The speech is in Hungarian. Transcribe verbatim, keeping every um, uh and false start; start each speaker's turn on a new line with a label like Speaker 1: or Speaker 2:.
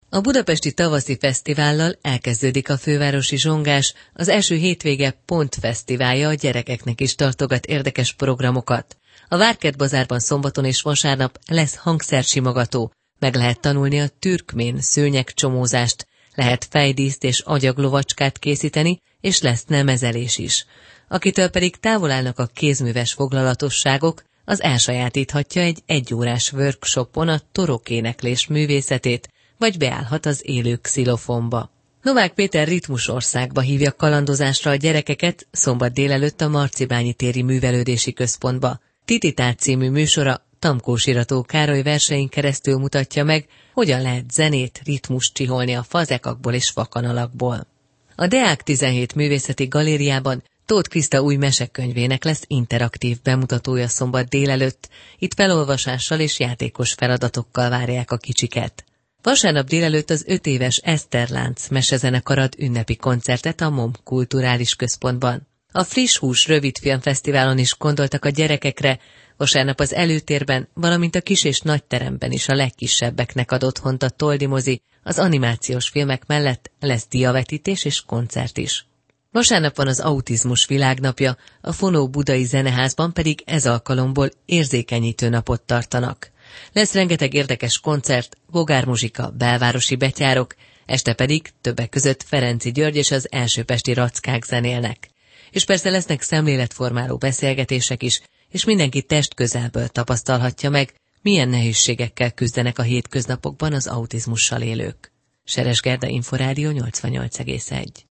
Speaker 1: A budapesti tavaszi fesztivállal elkezdődik a fővárosi zsongás, az első hétvége Pont fesztiválja a gyerekeknek is tartogat érdekes programokat. A Várkertbazárban szombaton és vasárnap lesz hangszersimogató, meg lehet tanulni a türkmén szőnyegcsomózást, lehet fejdíszt és agyaglovacskát készíteni, és lesz nemezelés is. Akitől pedig távol állnak a kézműves foglalatosságok, az elsajátíthatja egy egyórás workshopon a torokéneklés művészetét, vagy beállhat az élő xilofomba. Novák Péter ritmusországba hívja kalandozásra a gyerekeket szombat délelőtt a Marcibányi téri művelődési központba. Tititát című műsora Tamkós Irató Károly versein keresztül mutatja meg, hogyan lehet zenét, ritmust csiholni a fazekakból és fakanalakból. A Deák tizenhét művészeti galériában Tóth Kriszta új mesekönyvének lesz interaktív bemutatója szombat délelőtt, itt felolvasással és játékos feladatokkal várják a kicsiket. Vasárnap délelőtt az öt éves Eszterlánc mesezenekar ad ünnepi koncertet a MOM Kulturális Központban. A Friss Hús rövidfilmfesztiválon is gondoltak a gyerekekre, vasárnap az előtérben, valamint a kis és nagy teremben is a legkisebbeknek ad otthont a Toldi mozi, az animációs filmek mellett lesz diavetítés és koncert is. Vasárnap van az autizmus világnapja, a Fonó Budai Zeneházban pedig ez alkalomból érzékenyítő napot tartanak. Lesz rengeteg érdekes koncert, bogármuzsika, belvárosi betyárok, este pedig többek között Ferenczy György és az elsőpesti rackák zenélnek. És persze lesznek szemléletformáló beszélgetések is, és mindenki testközelből tapasztalhatja meg, milyen nehézségekkel küzdenek a hétköznapokban az autizmussal élők. Seres Gerda, Inforádió nyolcvannyolc egész egy.